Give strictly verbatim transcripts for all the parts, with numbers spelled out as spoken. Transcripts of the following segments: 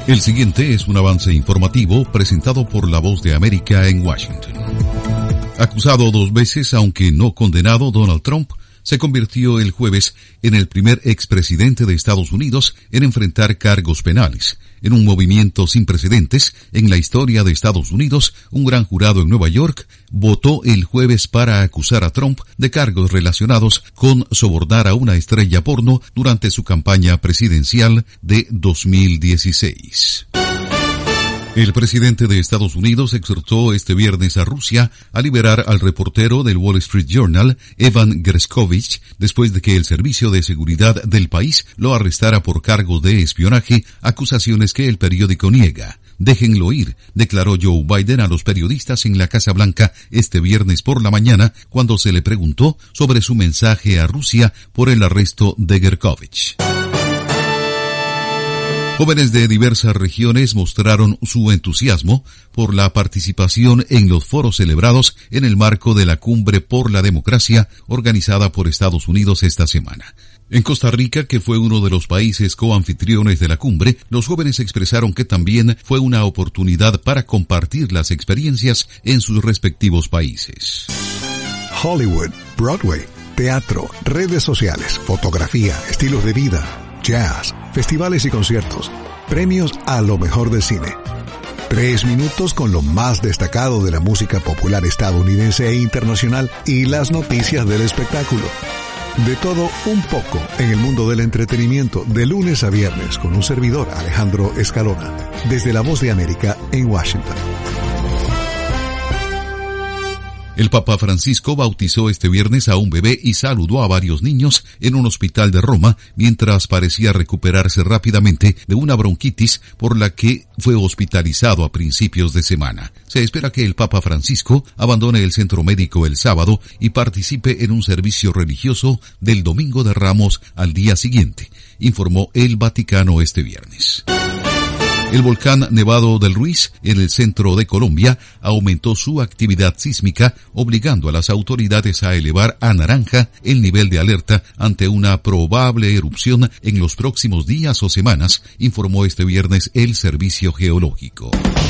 El siguiente es un avance informativo presentado por La Voz de América en Washington. Acusado dos veces, aunque no condenado, Donald Trump se convirtió el jueves en el primer expresidente de Estados Unidos en enfrentar cargos penales. En un movimiento sin precedentes en la historia de Estados Unidos, un gran jurado en Nueva York votó el jueves para acusar a Trump de cargos relacionados con sobornar a una estrella porno durante su campaña presidencial de dos mil dieciséis. El presidente de Estados Unidos exhortó este viernes a Rusia a liberar al reportero del Wall Street Journal, Evan Gershkovich, después de que el servicio de seguridad del país lo arrestara por cargos de espionaje, acusaciones que el periódico niega. Déjenlo ir, declaró Joe Biden a los periodistas en la Casa Blanca este viernes por la mañana cuando se le preguntó sobre su mensaje a Rusia por el arresto de Gershkovich. Jóvenes de diversas regiones mostraron su entusiasmo por la participación en los foros celebrados en el marco de la Cumbre por la Democracia organizada por Estados Unidos esta semana. En Costa Rica, que fue uno de los países coanfitriones de la cumbre, los jóvenes expresaron que también fue una oportunidad para compartir las experiencias en sus respectivos países. Hollywood, Broadway, teatro, redes sociales, fotografía, estilos de vida, jazz, festivales y conciertos, premios a lo mejor del cine. Tres minutos con lo más destacado de la música popular estadounidense e internacional y las noticias del espectáculo. De todo un poco en el mundo del entretenimiento de lunes a viernes con un servidor, Alejandro Escalona, desde La Voz de América en Washington. El Papa Francisco bautizó este viernes a un bebé y saludó a varios niños en un hospital de Roma mientras parecía recuperarse rápidamente de una bronquitis por la que fue hospitalizado a principios de semana. Se espera que el Papa Francisco abandone el centro médico el sábado y participe en un servicio religioso del Domingo de Ramos al día siguiente, informó el Vaticano este viernes. El volcán Nevado del Ruiz, en el centro de Colombia, aumentó su actividad sísmica, obligando a las autoridades a elevar a naranja el nivel de alerta ante una probable erupción en los próximos días o semanas, informó este viernes el Servicio Geológico.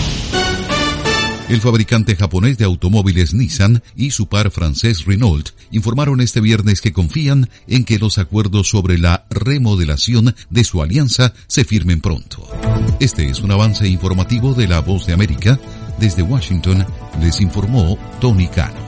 El fabricante japonés de automóviles Nissan y su par francés Renault informaron este viernes que confían en que los acuerdos sobre la remodelación de su alianza se firmen pronto. Este es un avance informativo de La Voz de América. Desde Washington les informó Tony Cano.